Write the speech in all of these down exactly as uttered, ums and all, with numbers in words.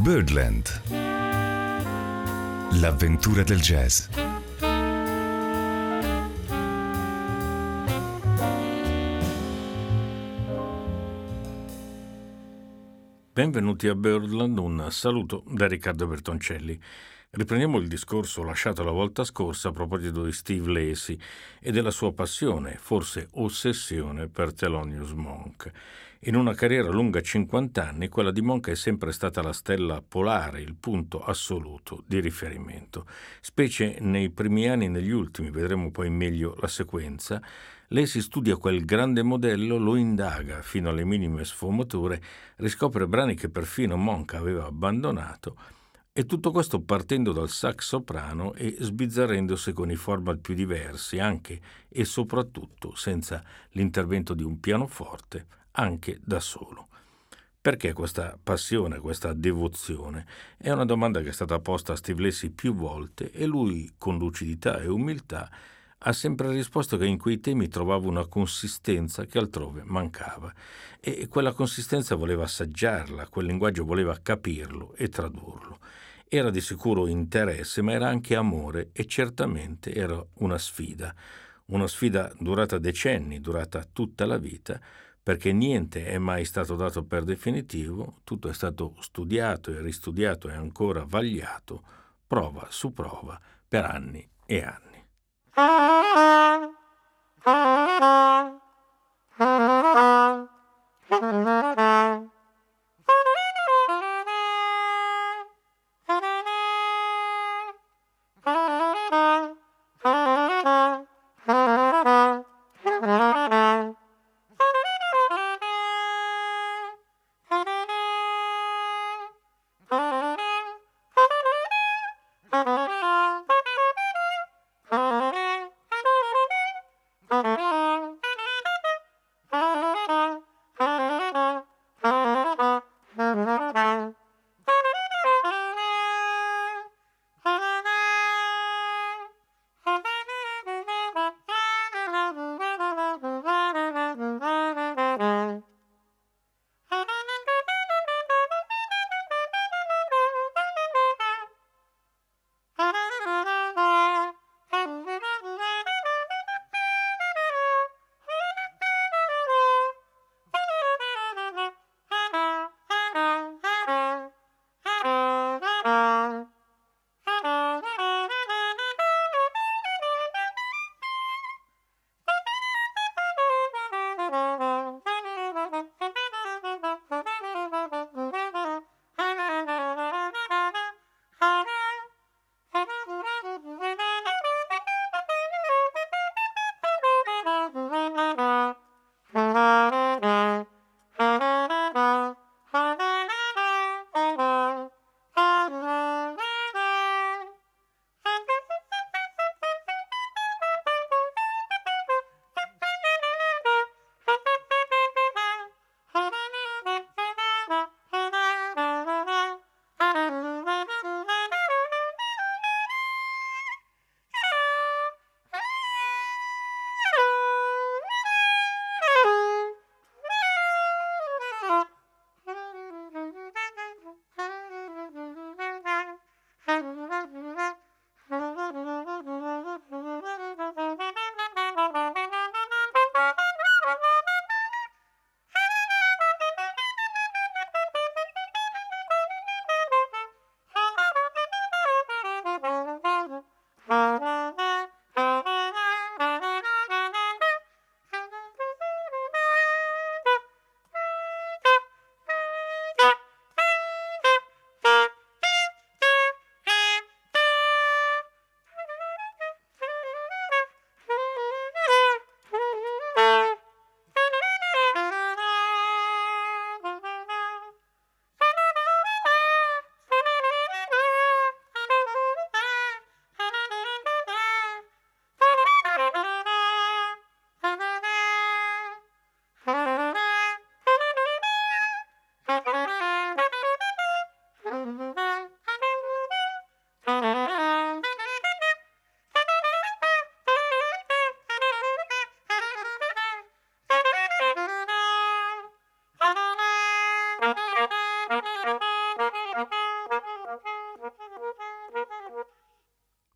Birdland. L'avventura del jazz. Benvenuti a Birdland, un saluto da Riccardo Bertoncelli. Riprendiamo il discorso lasciato la volta scorsa a proposito di Steve Lacy e della sua passione, forse ossessione, per Thelonious Monk. In una carriera lunga cinquanta anni, quella di Monk è sempre stata la stella polare, il punto assoluto di riferimento. Specie nei primi anni e negli ultimi, vedremo poi meglio la sequenza, Lacy studia quel grande modello, lo indaga fino alle minime sfumature, riscopre brani che perfino Monk aveva abbandonato, e tutto questo partendo dal sax soprano e sbizzarrendosi con i format più diversi, anche e soprattutto senza l'intervento di un pianoforte, anche da solo. Perché questa passione, questa devozione? È una domanda che è stata posta a Steve Lacy più volte e lui, con lucidità e umiltà, ha sempre risposto che in quei temi trovava una consistenza che altrove mancava e quella consistenza voleva assaggiarla, quel linguaggio voleva capirlo e tradurlo. Era di sicuro interesse, ma era anche amore e certamente era una sfida, una sfida durata decenni, durata tutta la vita, perché niente è mai stato dato per definitivo, tutto è stato studiato e ristudiato e ancora vagliato, prova su prova, per anni e anni.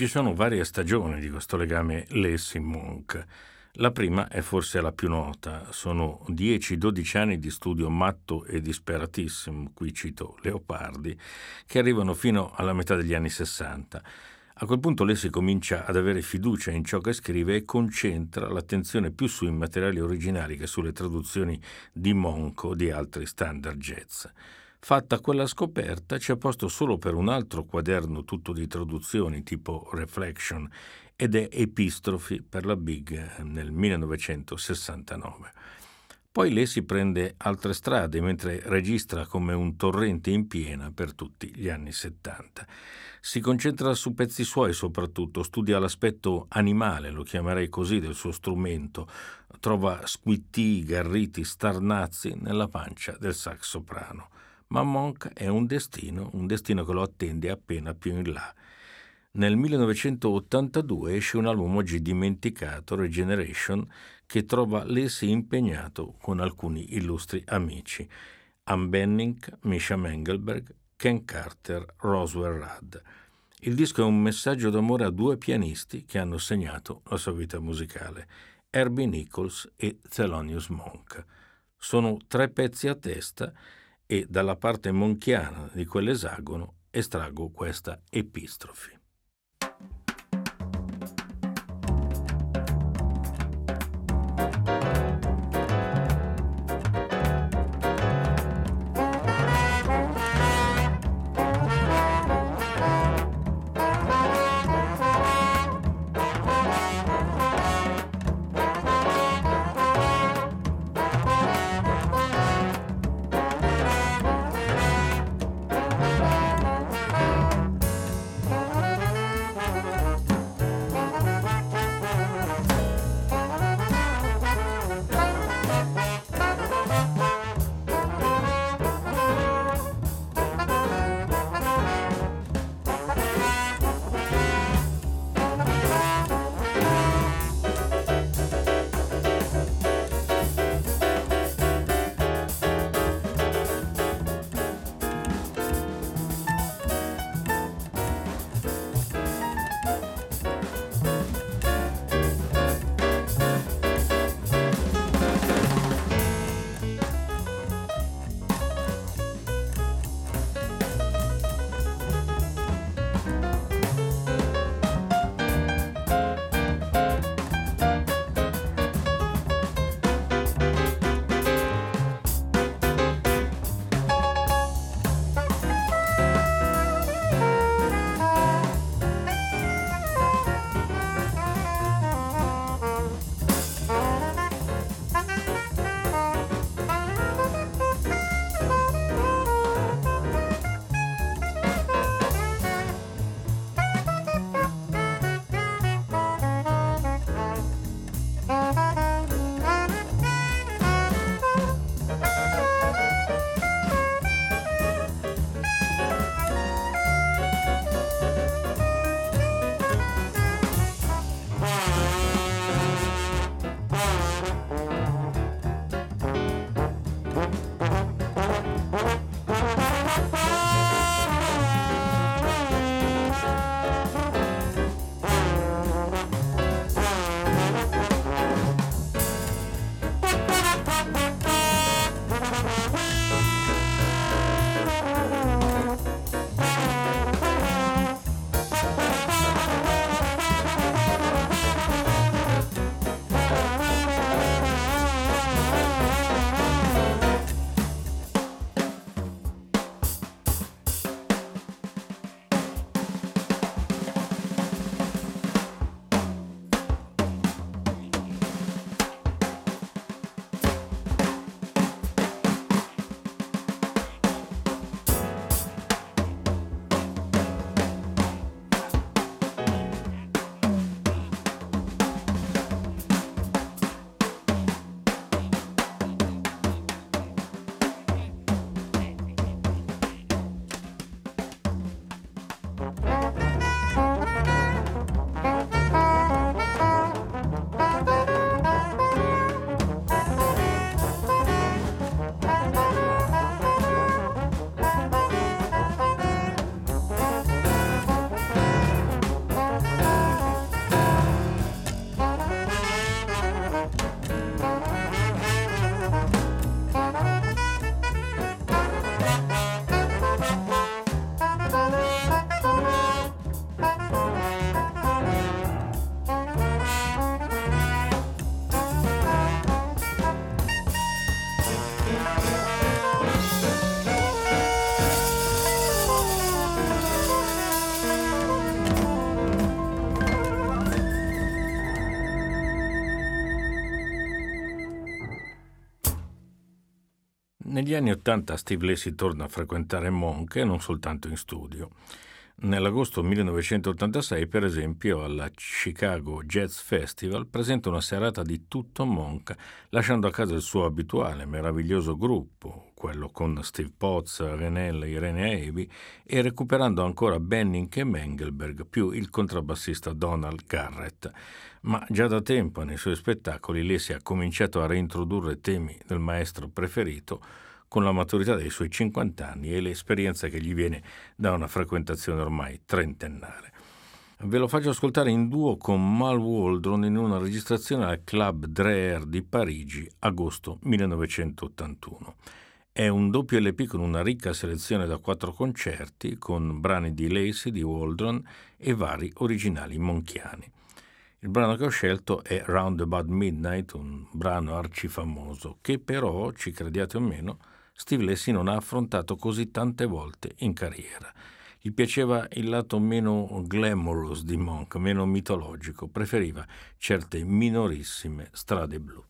Ci sono varie stagioni di questo legame Lacey-Monk. La prima è forse la più nota, sono dieci dodici anni di studio matto e disperatissimo, qui cito Leopardi, che arrivano fino alla metà degli anni sessanta. A quel punto Lacey comincia ad avere fiducia in ciò che scrive e concentra l'attenzione più sui materiali originali che sulle traduzioni di Monk o di altri standard jazz. Fatta quella scoperta, c'è posto solo per un altro quaderno tutto di traduzioni tipo Reflection ed è Epistrophi per la Big nel millenovecentosessantanove. Poi lei si prende altre strade mentre registra come un torrente in piena per tutti gli anni settanta. Si concentra su pezzi suoi soprattutto, studia l'aspetto animale, lo chiamerei così, del suo strumento, trova squittii, garriti, starnazzi nella pancia del sax soprano. Ma Monk è un destino, un destino che lo attende appena più in là. Nel millenovecentottantadue esce un album oggi dimenticato, Regeneration, che trova Lacey impegnato con alcuni illustri amici, Ann Benning, Misha Mengelberg, Ken Carter, Roswell Rudd. Il disco è un messaggio d'amore a due pianisti che hanno segnato la sua vita musicale, Herbie Nichols e Thelonious Monk. Sono tre pezzi a testa e dalla parte monchiana di quell'esagono estraggo questa Epistrophi. Negli anni Ottanta Steve Lacy torna a frequentare Monk e non soltanto in studio. Nell'agosto millenovecentottantasei, per esempio, alla Chicago Jazz Festival presenta una serata di tutto Monk, lasciando a casa il suo abituale, meraviglioso gruppo, quello con Steve Potts, Renella, Irene Evi, e recuperando ancora Benning e Mengelberg, più il contrabbassista Donald Garrett. Ma già da tempo nei suoi spettacoli Lacy ha cominciato a reintrodurre temi del maestro preferito, con la maturità dei suoi cinquanta anni e l'esperienza che gli viene da una frequentazione ormai trentennale. Ve lo faccio ascoltare in duo con Mal Waldron in una registrazione al Club Dreher di Parigi, agosto millenovecentottantuno. È un doppio L P con una ricca selezione da quattro concerti, con brani di Lacy, di Waldron e vari originali monchiani. Il brano che ho scelto è Round About Midnight, un brano arcifamoso che però, ci crediate o meno, Steve Lacy non ha affrontato così tante volte in carriera. Gli piaceva il lato meno glamorous di Monk, meno mitologico, preferiva certe minorissime strade blu.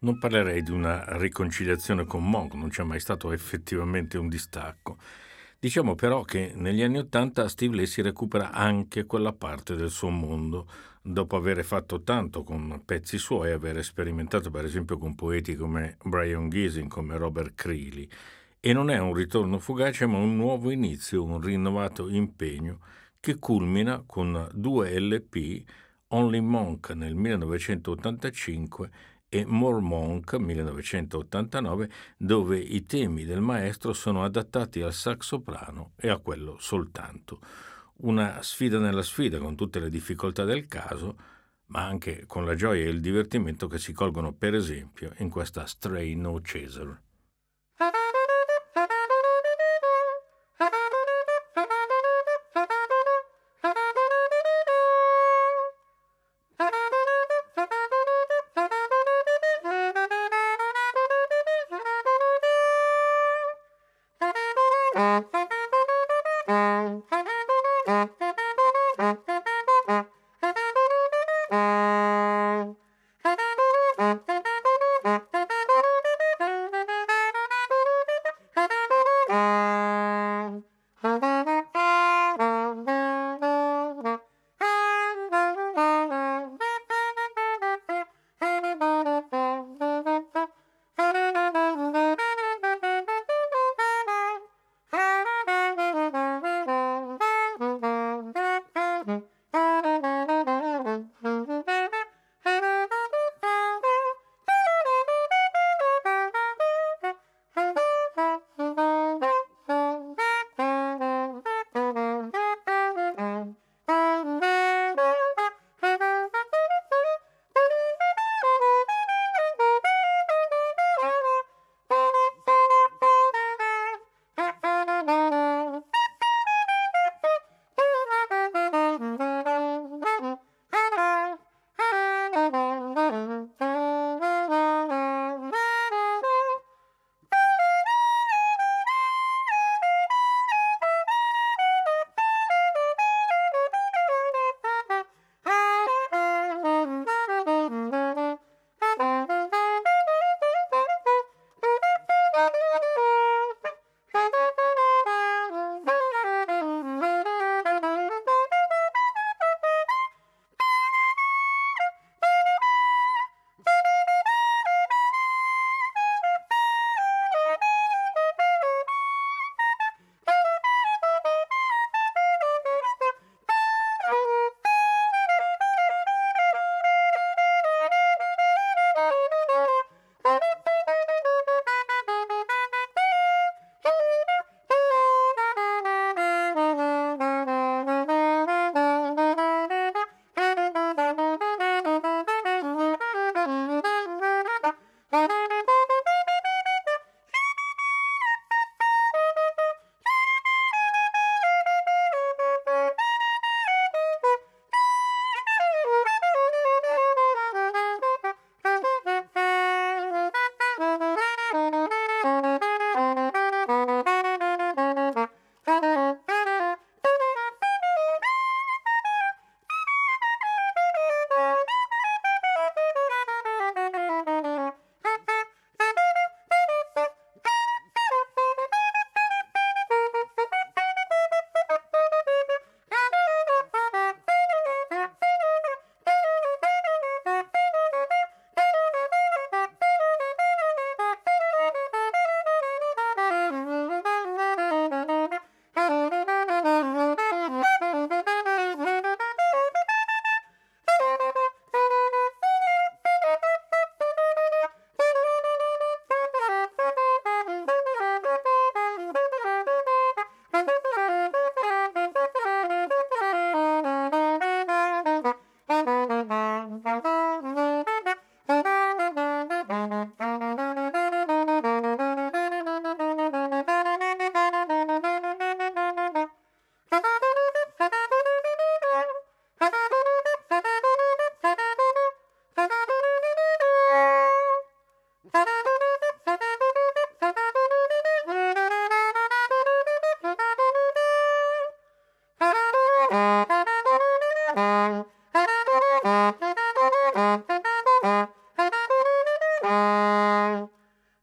Non parlerei di una riconciliazione con Monk, non c'è mai stato effettivamente un distacco. Diciamo però che negli anni Ottanta Steve Lacy recupera anche quella parte del suo mondo, dopo aver fatto tanto con pezzi suoi, aver sperimentato per esempio con poeti come Brian Giesing, come Robert Creeley. E non è un ritorno fugace, ma un nuovo inizio, un rinnovato impegno che culmina con due L P, Only Monk nel millenovecentottantacinque e More Monk millenovecentottantanove, dove i temi del maestro sono adattati al sax soprano e a quello soltanto. Una sfida nella sfida, con tutte le difficoltà del caso, ma anche con la gioia e il divertimento che si colgono per esempio in questa Stray No Chaser.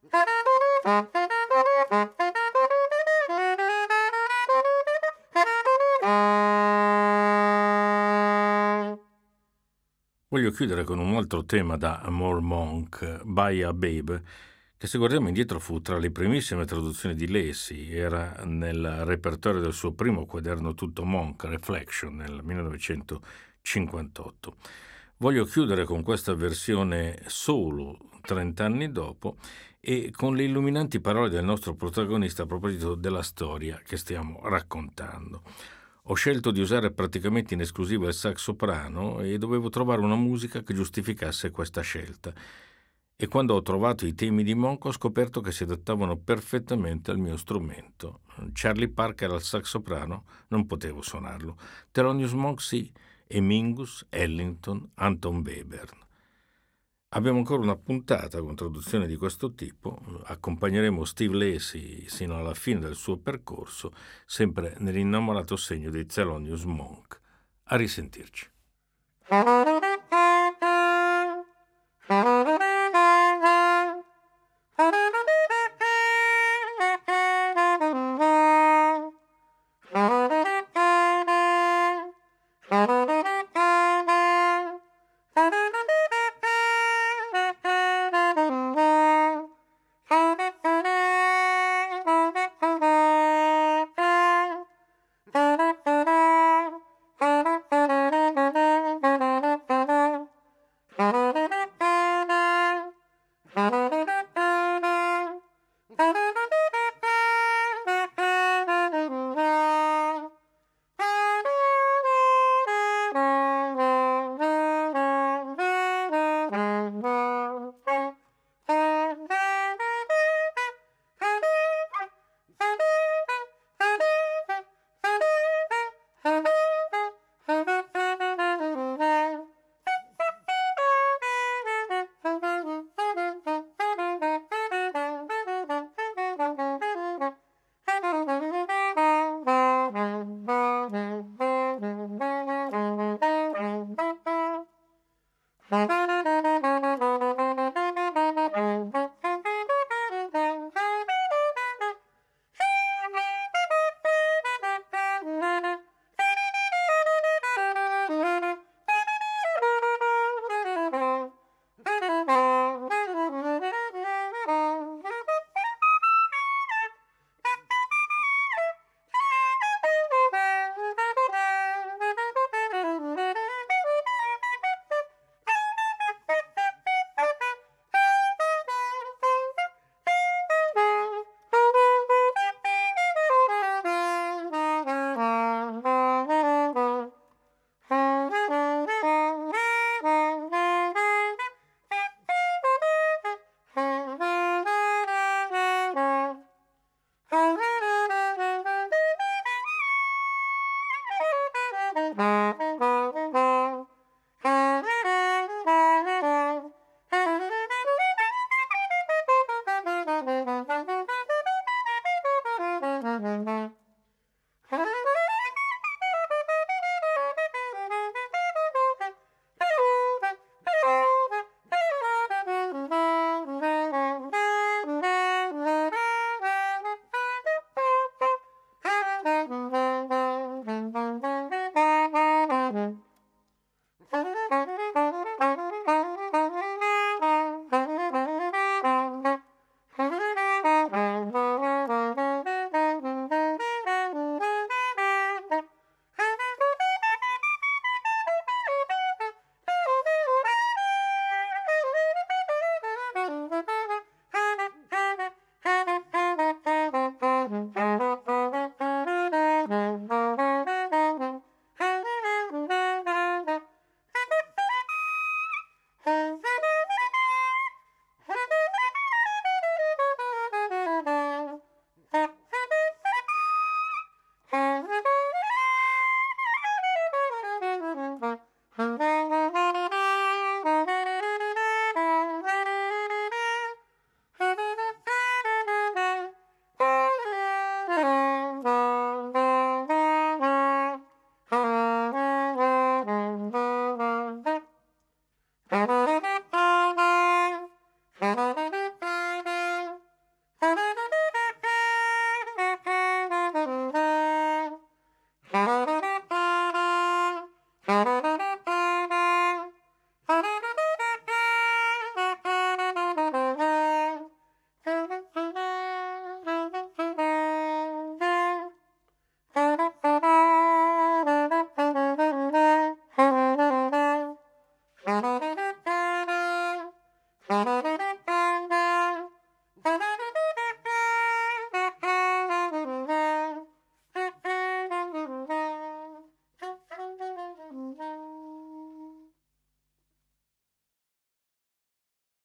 Voglio chiudere con un altro tema da Amor Monk, Buy a Babe, che se guardiamo indietro fu tra le primissime traduzioni di Lacy, era nel repertorio del suo primo quaderno tutto Monk, Reflection, nel millenovecentocinquantotto. Voglio chiudere con questa versione solo trent'anni dopo e con le illuminanti parole del nostro protagonista a proposito della storia che stiamo raccontando. Ho scelto di usare praticamente in esclusiva il sax soprano e dovevo trovare una musica che giustificasse questa scelta. E quando ho trovato i temi di Monk ho scoperto che si adattavano perfettamente al mio strumento. Charlie Parker al sax soprano non potevo suonarlo. Thelonious Monk sì, e Mingus, Ellington, Anton Webern. Abbiamo ancora una puntata con traduzione di questo tipo, accompagneremo Steve Lacy sino alla fine del suo percorso, sempre nell'innamorato segno di Thelonious Monk. A risentirci.